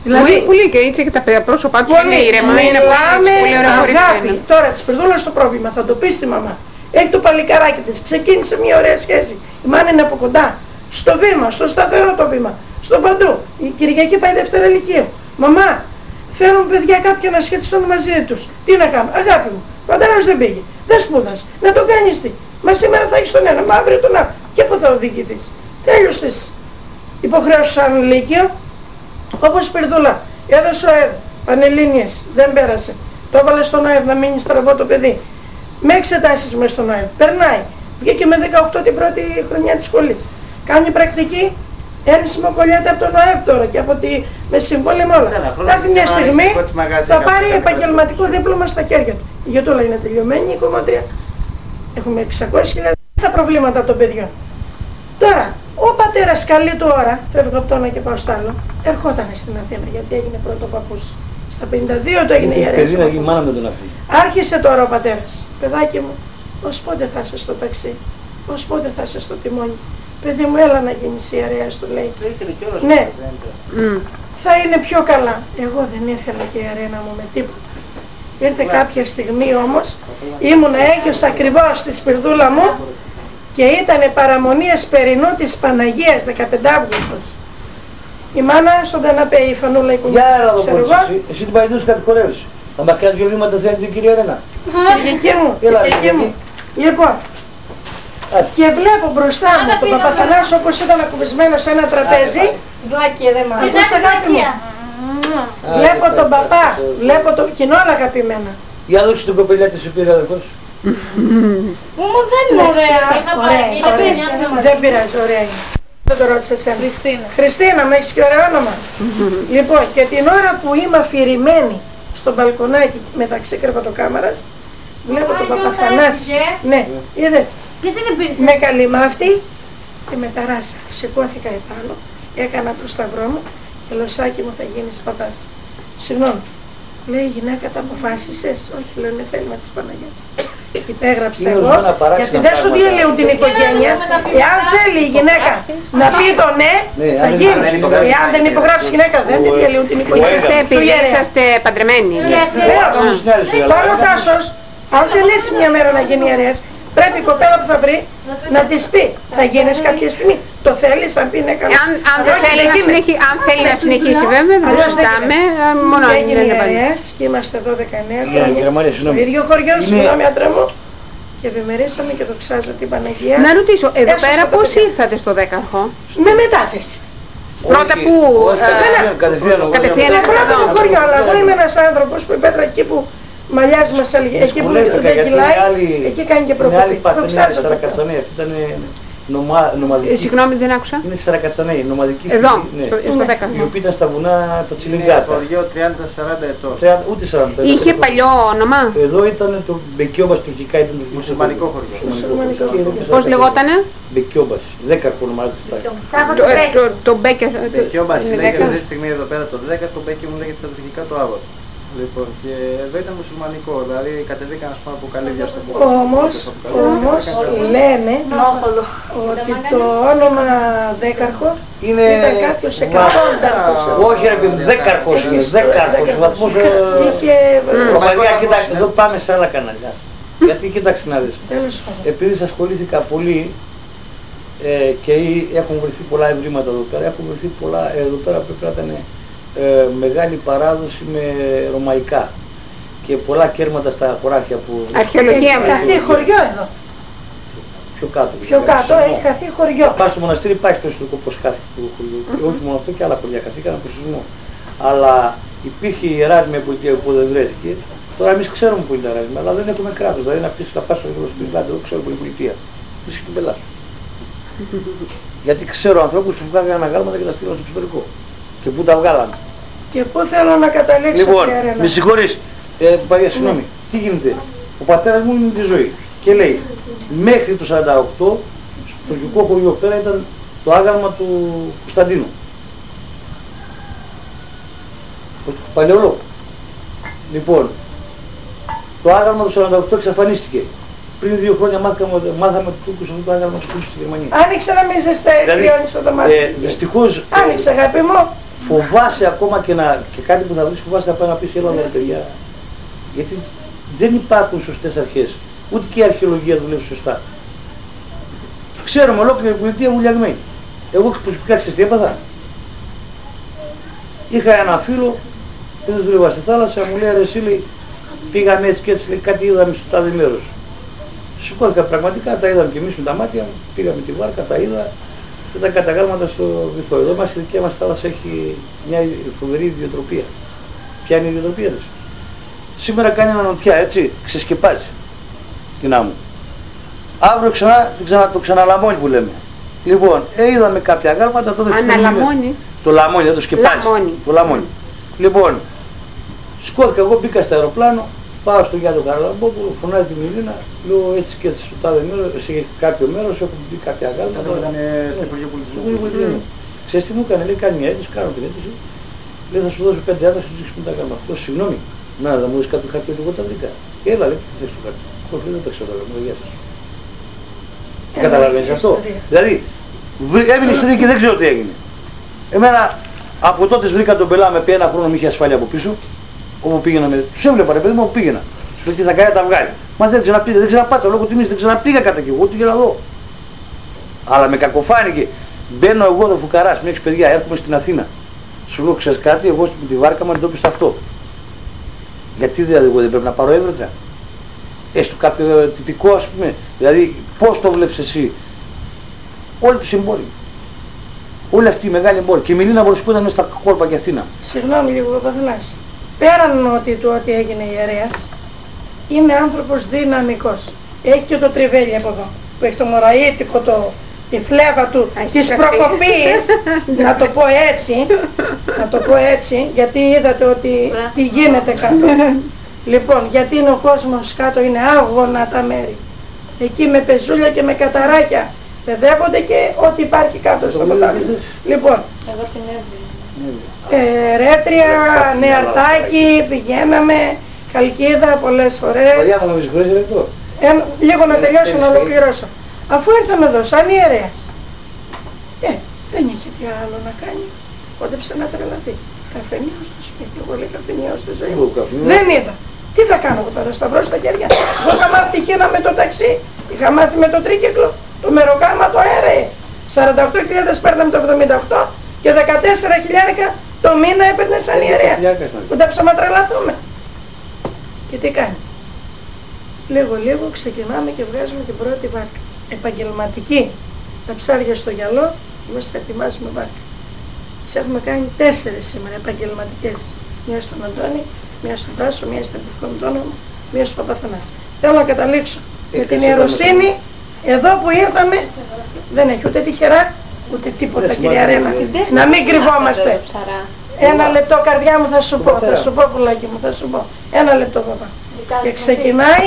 Δηλαδή, πολύ και έτσι και τα πρόσωπά τους είναι ήρεμα, είναι πολύ ωραία αγάπη. Τώρα της Περδούλας το πρόβλημα, θα το πει στη μαμά. Έχει το παλικαράκι της, ξεκίνησε μια ωραία σχέση. Η μάνα είναι από κοντά, στο βήμα, στο σταθερό το βήμα, στο παντού. Η Κυριακή πάει Δευτέρα Λυκείου. Μαμά, θέλουν παιδιά κάποια να σχετιστούν μαζί τους. Τι να κάνω, αγάπη μου, ο πατέρας δεν πήγε, δεν σπούδασε, να το κάνεις τι. Μα σήμερα θα έχεις τον ένα, μα αύριο τον άλλο. Και πού θα οδηγηθείς. Τέλειωσες υποχρέωσες σαν Λύκειο, όπως η Περδούλα. Έδωσε ο ΑΕΔ, Πανελλήνιες, δεν πέρασε. Το έβαλε στον ΑΕΔ να μείνει στραβό το παιδί. Με εξετάσεις μέσα στον ΑΕΔ. Περνάει. Βγήκε με 18 την πρώτη χρονιά της σχολής. Κάνει πρακτική. Ένσημο κολλιάται από τον ΑΕΔ τώρα και από τη με συμβόλαια με όλα. Θα έρθει μια στιγμή, θα πάρει επαγγελματικό δίπλωμα στα χέρια του. Η Γιωτούλα είναι τελειωμένη, η κομμάτρια. Έχουμε 600.000 στα προβλήματα των παιδιών. Τώρα, ο πατέρας καλή του ώρα, φεύγω από το ένα και πάω στο άλλο, ερχόταν στην Αθήνα γιατί έγινε πρώτο παππούς. Στα 52 το έγινε ιερέας. Άρχισε τώρα ο πατέρας. Παιδάκι μου, ως πότε θα είσαι στο ταξί, ως πότε θα είσαι στο τιμόνι. Παιδί μου, έλα να γίνεις ιερέας, του λέει. Ναι, θα είναι πιο καλά. Εγώ δεν ήθελα και ιερέα μου με τίποτα. Ήρθε κάποια στιγμή όμως, ήμουν έγκυος ακριβώς στη Σπυρδούλα μου και ήταν παραμονίας Περινού της Παναγίας, 15 Αύγουστος. Η μάνα στον καναπέ, η Φανούλα η κουνιά, ξέρω εγώ. Εσύ την Παϊντούς κατηγορεύεις. Θα μας κάνεις δυο βήματα θέλει την κυρία Ρένα. Κυριακή μου. Λοιπόν, και βλέπω μπροστά μου τον Παπαθανάσιο όπως ήταν ακουμπισμένο σε ένα τραπέζι. Βλάκια δεν μ' άρεσε. Βλέπω τον παπά, βλέπω το κοινό αγαπημένα. Για δώξε τον κοπελιά της σου πήρε αδερφός. Μου δεν είναι ωραία. Δεν πειράζει, ωραία είναι. Δεν το ρώτησα εσένα. Χριστίνα, μου έχεις και ωραίο όνομα. Λοιπόν, και την ώρα που είμαι αφηρημένη στο μπαλκονάκι μεταξύ κρεβατοκάμαρας, βλέπω τον Παπαθανάση. Ναι, είδες. Με καλυμάφτη και με ταράσα. Σηκώθηκα επάνω, έκανα το σταυρό μου και λοσάκι μου θα γίνεις παπάς. Συγγνώμη. Λέει η γυναίκα, τα αποφάσισες. Όχι, λέω, είναι θέλημα της Παναγιάς. Υπέγραψα εγώ, γιατί δεν σου διαλύουν την οικογένεια. Εάν θέλει η γυναίκα να πει το ναι, θα γίνει. Εάν δεν υπογράψει η γυναίκα, δεν διαλύουν την οικογένεια. Είσαστε παντρεμένοι. Πάνω ο Τάσος, αν θελήσει μια μέρα να γίνει ιερέας, πρέπει η κοπέλα που θα βρει να της πει, θα γίνεις κάποια στιγμή. Το θέλεις, αν πει ναι, καλά. Αν θέλει να συνεχίσει βέβαια, δεν το συζητάμε, μόνο αν είναι ιερέας και είμαστε εδώ 19 χρόνια στο ίδιο χωριό, συγγνώμη άντρα μου, και ευημερίσαμε και δοξάζω την Παναγία. Να ρωτήσω, εδώ πέρα πώς ήρθατε στο Δέκαρχο? Με μετάθεση. Πρώτα που... Κατευθείαν πρώτα το χωριό, αλλά εγώ είμαι ένας άνθρωπος που η Πέτρα εκεί που μαλλιάζει μας έλεγε, εκεί που δεν κυλάει, εκεί κάνει και προκοπή. Δοξάζω το νομαδική. Συγγνώμη, δεν άκουσα. Είναι Σαρακατσανέη, νομαδική εδώ, φυλή, στο Δέκαρχο. Η οποία ήταν στα βουνά τα Τσιλιγκάτα. Χωριό 30-40 ετών. Ούτε 40 ετών. Είχε παλιό όνομα. Εδώ ήταν το Μπεκιόμπας, τουρκικά ήταν το μουσουλμανικό χωριό. Πώς λεγότανε? Μπεκιόμπας, Δέκαρχο ονομάζεται. Το Μπέκερ. Μπεκιόμπας λέγεται αυτή τη στιγμή εδώ πέρα το 10, το Μπέκερ μου λέγεται στα τουρκικά το Άββατο. Λοιπόν, και εδώ ήταν μουσουλμανικό, δηλαδή κατεβήκαν ας πούμε από καλύβια στο χώρο. Όμως λένε ότι το όνομα Δέκαρχο ήταν κάποιος εκατόνταρχος. Όχι ρε παιδί, Δέκαρχος είναι, Δέκαρχος, βαθμός... Κομμαδιά, κοίταξε, εδώ πάμε σε άλλα καναλιά. Γιατί κοίταξε να δεις, επειδή ασχολήθηκα πολύ και έχουν βρεθεί πολλά ευρήματα εδώ πέρα, έχουν βρεθεί πολλά, εδώ πέρα πρέπει να ήταν μεγάλη παράδοση με ρωμαϊκά και πολλά κέρματα στα χωράφια που... Αρχαιολογία έχει χαθεί χωριό εδώ. Πιο κάτω έχει χαθεί χωριό. Πάνω στο μοναστήρι υπάρχει το ιστορικό πως χάθηκε το χωριό. Όχι μόνο αυτό και άλλα χωριά χαθήκαν από σεισμό. Αλλά υπήρχε η Εράσμια που δεν βρέθηκε. Τώρα εμείς ξέρουμε που είναι η Εράσμια, αλλά δεν έχουμε κράτος. Δηλαδή να πεις να πας στο Σπυριλάντι, δεν ξέρω που είναι η πολιτεία. Είσαι και πελάς. Γιατί ξέρω ανθρώπους που βγάλουν αγάλματα και τα στείλουν στο εξωτερικό. Και πού τα βγάλανε. Και πού θέλω να καταλήξω, λοιπόν, με συγχωρείς, παιδιά, συγγνώμη, τι γίνεται. Ο πατέρας μου είναι τη ζωή και λέει, μέχρι το 48, στο τουρκικό χωριό πέρα ήταν το άγαλμα του Κωνσταντίνου. Το παλαιολόγο. Λοιπόν, το άγαλμα του 48 εξαφανίστηκε. Πριν 2 χρόνια μάθαμε ότι Τούρκους αυτό το άγαλμα του στη Γερμανία. Άνοιξε να μην ζεστέ, κρυώνεις το δωμάτιο. Δυστυχώς... Άνοιξε αγάπη μου. φοβάσαι ακόμα και κάτι που θα βρεις, φοβάσαι να πάει να πεις έλα ρε παιδιά. Γιατί δεν υπάρχουν σωστές αρχές. Ούτε και η αρχαιολογία δουλεύει σωστά. Ξέρουμε ολόκληρη πολιτεία βουλιαγμένη. Εγώ προσωπικά ξέρεις τι έπαθα. Είχα ένα φίλο, δεν δούλευα στη θάλασσα, μου λέει ρε εσύ, λέει, πήγαμε έτσι και έτσι, λέει, κάτι είδαμε στο τάδε μέρος. Σηκώθηκα πραγματικά, τα είδαμε και εμείς με τα μάτια μου, πήγαμε τη βάρκα, τα είδα και τα καταγάλματα στο βυθό. Εδώ μας η δικιά μας θάλασσα έχει μια φοβερή ιδιοτροπία. Ποια είναι η ιδιοτροπία της? Σήμερα κάνει ένα νοτιά, έτσι, ξεσκεπάζει την άμμο. Αύριο το ξαναλαμώνει που λέμε. Λοιπόν, είδαμε κάποια γάλματα, τότε αναλαμώνει. Το λαμώνει, δεν το σκεπάζει. Το λαμώνει. Λοιπόν, σηκώθηκα εγώ, μπήκα στο αεροπλάνο, πάω στο Γιάννη Καραλαμπόπουλο, φωνάζει τη Μιλίνα, λέω έτσι και έτσι στο τάδε μέρος, σε κάποιο μέρος έχω πει κάποια γάλματα. Αυτό ήταν στο Υπουργείο Πολιτισμού. Ξέρεις τι μου έκανε, λέει, κάνει μια αίτηση, κάνω την αίτηση. Λέει, θα σου δώσω 5 άδεια, σου δείξεις που τα γάλματα. Αυτό, συγγνώμη, να μου δεις κάποιο χαρτί, εγώ τα βρήκα. Και έλα, λέει, τι θες το χαρτί. Όχι, δεν τα ξέρω, γεια σας. Καταλαβαίνεις αυτό? Δηλαδή, έμεινε ιστορία και δεν ξέρω τι έγινε. Εμένα από τότε βρήκα τον πελά με πει ένα χρόνο, μη είχε ασφάλεια από πίσω. Όπου πήγαινα με. Τους έβλεπα ρε παιδί μου όπου πήγαινα. Σου λέει τι θα κάνει, τα βγάλει. Μα δεν ξαναπήγα, δεν ξαναπάτσα λόγω τιμής, δεν ξαναπήγα κατά εκεί. Εγώ τι για να δω. Αλλά με κακοφάνηκε. Μπαίνω εγώ το φουκαράς, με 6 παιδιά, έρχομαι στην Αθήνα. Σου λέω ξέρεις κάτι, εγώ με τη βάρκα μου αντιμετώπισα αυτό. Γιατί δηλαδή εγώ δεν πρέπει να πάρω έβρετρα? Έστω κάποιο τυπικό ας πούμε. Δηλαδή πώς το βλέπεις εσύ? Όλοι τους εμπόροι. Όλοι αυτοί οι μεγάλοι εμπόροι. Και η Μιλίνα μπορούσε που ήταν μέσα στα κόλπα και Αθήνα. Συγγνώμη λίγο Παπαθανάση. Πέραν ότι έγινε ιερέας, είναι άνθρωπος δυναμικός. Έχει και το τριβέλι από εδώ, που έχει το μωραΐτικο, τη φλέβα του, της προκοπής, να το πω έτσι, γιατί είδατε ότι τι γίνεται κάτω. Λοιπόν, γιατί είναι ο κόσμος κάτω, είναι άγωνα τα μέρη. Εκεί με πεζούλια και με καταράκια. Παιδεύονται και ό,τι υπάρχει κάτω στο ποτάμι. Λοιπόν, εδώ την Εύη. Ρέτρια, Νεαρτάκι, πηγαίναμε, Χαλκίδα πολλές φορές. Λίγο να τελειώσω, να ολοκληρώσω. Αφού ήρθαμε εδώ σαν ιερέας, δεν είχε τι άλλο να κάνει, κόντεψε να τρελαθεί. Καφενείο στο σπίτι, εγώ λέει καφενείο στη ζωή μου. Δεν είδα. Τι θα κάνω εγώ τώρα, σταυρώ στα χέρια. Εγώ είχα μάθει τυχαίνα με το ταξί, είχα μάθει με το τρίκυκλο, το μεροκάμα το αέρεε. 48.000 παίρναμε το 78 και 14.000 το μήνα έπαιρνε σαν ιερέας. Κοντέψαμε να τρελαθούμε. Και τι κάνει? Λίγο ξεκινάμε και βγάζουμε την πρώτη βάρκα. Επαγγελματική. Τα ψάρια στο γυαλό, εμείς θα ετοιμάσουμε βάρκα. Τις έχουμε κάνει 4 σήμερα επαγγελματικές. Μία στον Αντώνη, μία στον Τάσο, μία στον Πικοντόνο, μία στον Παπαθανάση. Θέλω να καταλήξω με την ιεροσύνη. Εδώ που ήρθαμε δεν έχει ούτε τυχερά, ούτε τίποτα κυρία Ρένα. Να μην κρυβόμαστε. Ένα λεπτό καρδιά μου θα σου πω, πουλάκι μου, θα σου πω. Ένα λεπτό παπά. Και ξεκινάει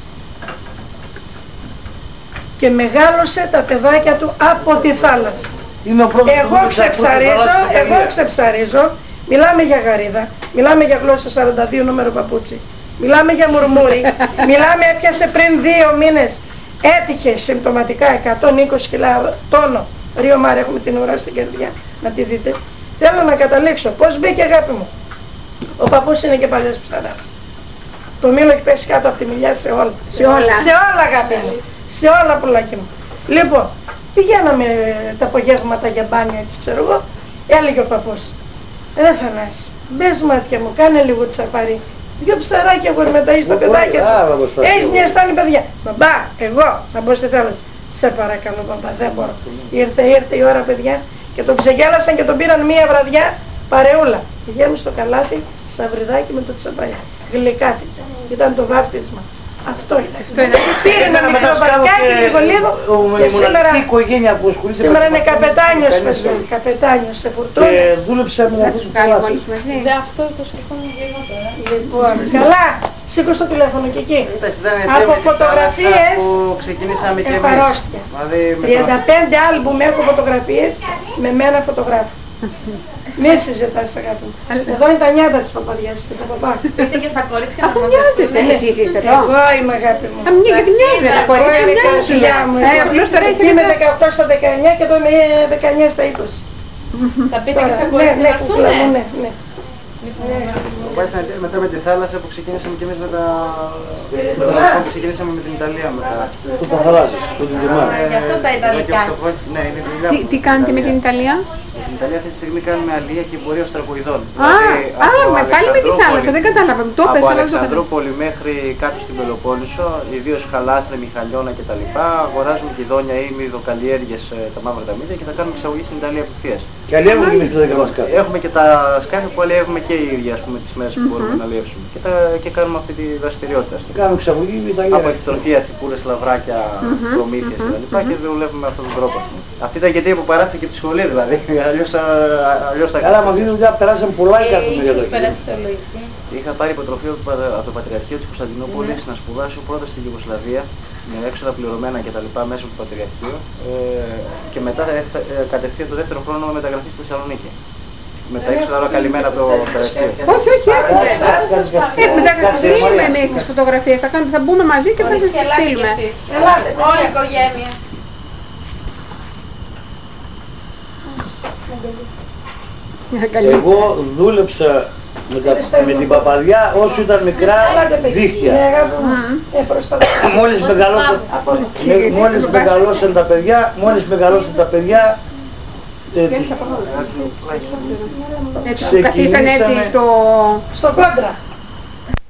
και μεγάλωσε τα παιδάκια του από τη θάλασσα. Εγώ ξεψαρίζω, μιλάμε για γαρίδα, μιλάμε για γλώσσα 42 νούμερο παπούτσι, μιλάμε για μουρμούρι, μιλάμε έπιασε πριν 2 μήνες, έτυχε συμπτωματικά 120 κιλά τόνο Ρίο Μάρ, έχουμε την ουρά στην καρδιά, να τη δείτε. Θέλω να καταλήξω πώς μπήκε αγάπη μου. Ο παππούς είναι και παλιός ψαράς. Το μήλο έχει πέσει κάτω από τη μιλιά σε όλα. Σε όλα αγάπη μου. Σε όλα πουλάκι μου. Λοιπόν, πηγαίναμε τα απογεύματα για μπάνιο έτσι ξέρω εγώ. Έλεγε ο παππούς, ρε Θανάση, μπες μάτια μου, κάνε λίγο τσαπάρι. 2 ψαράκια εγώ μετά είσαι τα παιδάκια σου. Έχεις μια στάνη παιδιά. Μπαμπά, εγώ να μπω στη θάλασσα. Σε παρακαλώ μπαμπά, δεν μπορώ. Ήρθε η ώρα παιδιά και τον ξεγέλασαν και τον πήραν μία βραδιά παρεούλα. Πηγαίνουμε στο καλάθι, σαβριδάκι με το τσαπάρι. Γλυκάθηκε. Ήταν το βάφτισμα. Αυτό είναι. Πήρε ένα μικρό βαρκάκι λίγο και σήμερα είναι καπετάνιος παιδιά. Καπετάνιος σε φουρτούνες. Και δούλεψα με αυτούς που κάλασες μαζί. Αυτό το σκεφτόμουν λιγότερα. Λοιπόν, καλά. Σήκω στο τηλέφωνο και εκεί. Από φωτογραφίες έχω αρρώστια. 35 άλμπουμ έχω φωτογραφίες με μένα φωτογράφο. Μη συζητάς αγάπη μου. Εδώ είναι τα νιάτα της παπαδιάς και το παπά. Πείτε και στα κορίτσια να μοιάζετε, εσείς είστε εδώ. Εγώ είμαι αγάπη μου. Γιατί μοιάζει τα κορίτσια μοιάζουν. Απλώς τώρα εκεί είμαι 18 στα 19 και εδώ είμαι 19 στα 20. Θα πείτε και στα κορίτσια να έρθουνε. Ναι. Μετά με τη θάλασσα που ξεκίνησαμε και εμείς με τα... που ξεκίνησαμε με την Ιταλία μετά. Που τα θαλάσσες, που την τιμάνε. Γι' αυτό τα Ιταλικά. Ναι, είναι δουλειά. Τι κάνετε με την Ιταλία? Με την Ιταλία αυτή τη στιγμή κάνουμε αλία και εμπορία οστρακοειδών. Πάλι με τη θάλασσα, δεν κατάλαβα. Το από πες, αλλά Αλεξανδρούπολη μέχρι κάτω στην Πελοπόννησο, ιδίως χαλάστρε, μιχαλιώνα κτλ. Αγοράζουμε κηδόνια ή μυδοκαλλιέργειες, τα μαύρα τα μύδια και θα κάνουμε εξαγωγή στην Ιταλία απευθείας. Και αλλιεύουμε και εμείς τα δικά μας σκάφη. Έχουμε και τα σκάφη που αλλιεύουμε και οι ίδιοι, ας πούμε, τις μέρες που μπορούμε να αλλιεύσουμε. Και κάνουμε αυτή τη δραστηριότητα. Κάνουμε εξαγωγή με τα Από εχθροφία, τσιπούρες, λαβράκια, προμήθειες κτλ. Και δουλεύουμε με αυτόν τον τρόπο. Αυτή ήταν γιατί που παράτησε και τη σχολή δηλαδή. Αλλιώς θα καλά, μας δίνουν μια περάσαν πολλά η κάθε μέρα. Είχα πάρει υποτροφείο από το Πατριαρχείο της Κωνσταντινούπολης να σπουδάσω πρώτα στη Ιουγκοσλαβία με έξοδα πληρωμένα κτλ. Μέσω του Πατριαρχείου και μετά κατευθείαν το δεύτερο χρόνο μεταγραφή στη Θεσσαλονίκη. Με τα έξοδα όλα καλυμμένα από το Πατριαρχείο. Όχι, μετά θα σας στείλουμε εμείς τις φωτογραφίες, θα μπούμε μαζί και θα σας τις στείλουμε. Όλη η οικογένεια. Εγώ δούλεψα με την παπαδιά όσο ήταν μικρά δίχτυα. Μόλις μεγαλώσαν τα παιδιά, Καθίσαν έτσι στο κόντρα.